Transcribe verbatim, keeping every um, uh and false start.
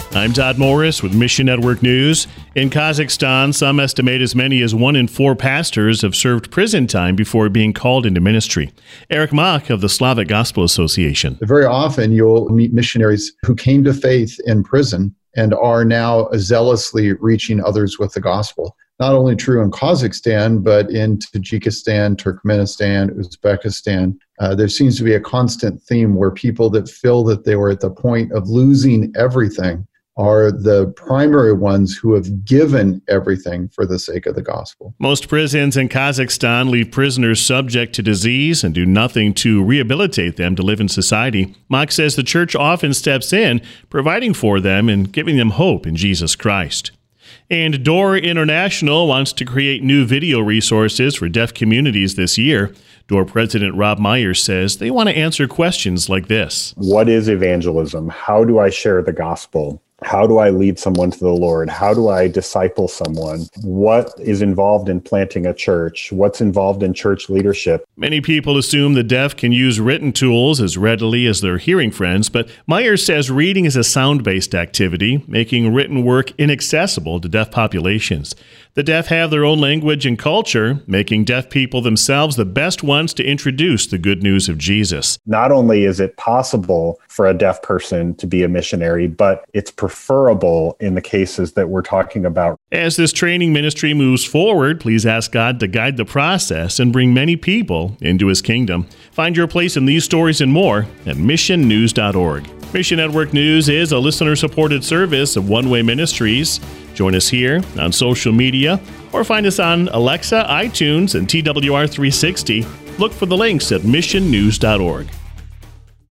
I'm Todd Morris with Mission Network News. In Kazakhstan, some estimate as many as one in four pastors have served prison time before being called into ministry. Eric Mock of the Slavic Gospel Association. Very often you'll meet missionaries who came to faith in prison and are now zealously reaching others with the gospel. Not only true in Kazakhstan, but in Tajikistan, Turkmenistan, Uzbekistan. Uh, there seems to be a constant theme where people that feel that they were at the point of losing everything are the primary ones who have given everything for the sake of the gospel. Most prisons in Kazakhstan leave prisoners subject to disease and do nothing to rehabilitate them to live in society. Mock says the church often steps in, providing for them and giving them hope in Jesus Christ. And Door International wants to create new video resources for deaf communities this year. Door President Rob Myers says they want to answer questions like this. What is evangelism? How do I share the gospel? How do I lead someone to the Lord? How do I disciple someone? What is involved in planting a church? What's involved in church leadership? Many people assume the deaf can use written tools as readily as their hearing friends, but Myers says reading is a sound-based activity, making written work inaccessible to deaf populations. The deaf have their own language and culture, making deaf people themselves the best ones to introduce the good news of Jesus. Not only is it possible for a deaf person to be a missionary, but it's preferable in the cases that we're talking about. As this training ministry moves forward, please ask God to guide the process and bring many people into His kingdom. Find your place in these stories and more at mission news dot org. Mission Network News is a listener-supported service of One Way Ministries. Join us here on social media or find us on Alexa, iTunes, and T W R three sixty. Look for the links at mission news dot org.